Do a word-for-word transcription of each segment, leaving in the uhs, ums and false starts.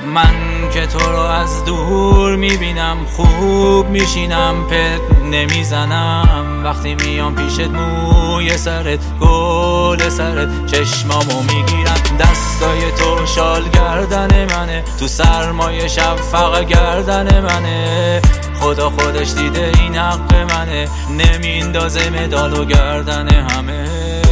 من که تو رو از دور میبینم خوب میشینم پت نمیزنم وقتی میام پیشت موی سرت گل سرت چشمامو میگیرن دستای تو شال گردن منه تو سرمایه شفق گردن منه خدا خودش دیده این حق منه نمیندازه مدالو گردن همه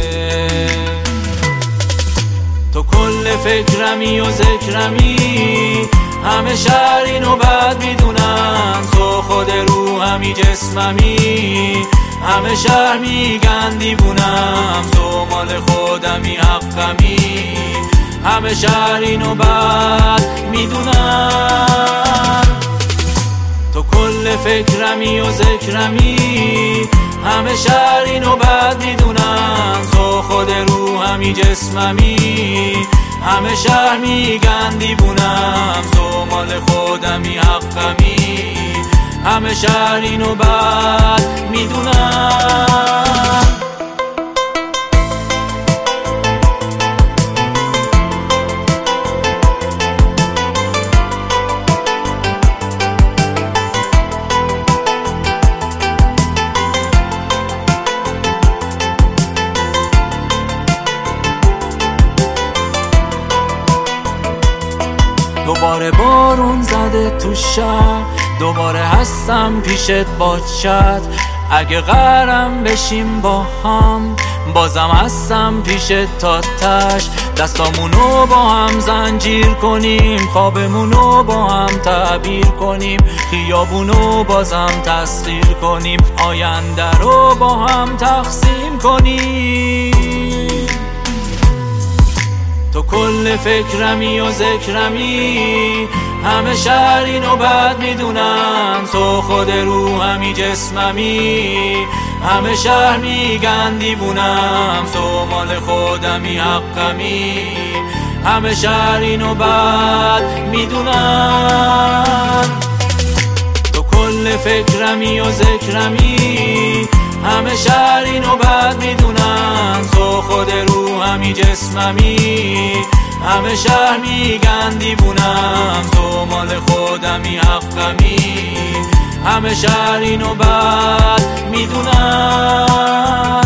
تو کل فکرمی و ذکرمی همه شهر اینو بد میدونن تو خود روحمی جسممی همه شهر میگن دیوونم تو مال خودمی حقمی همه شهر اینو بد میدونن تو کل فکرمی و ذکرمی همه شهر اینو بد میدونن تو خود روحمی جسممی همه شهر میگن دیوونم تو مال خودمی حقمی همه شهر اینو بد میدونن دوباره بارون زده تو شب دوباره هستم پیشت با چت اگه قرم بشیم با هم بازم هستم پیشت تا تش دستامونو با هم زنجیر کنیم خوابمونو با هم تعبیر کنیم خیابونو بازم تسخیر کنیم آینده رو با هم تقسیم کنیم تو کل فکرمی و ذکرمی همه شهر اینو بد میدونن تو خود روحمی جسممی همه شهر میگن دیوونم تو مال خودمی حقمی همه شهر اینو بد میدونن تو کل فکرمی و ذکرمی همه شهر اینو بد میدونن تو خود روحمی جسممی همه شهر میگن دیوونم تو مال خودمی حقمی همه شهر اینو بد میدونن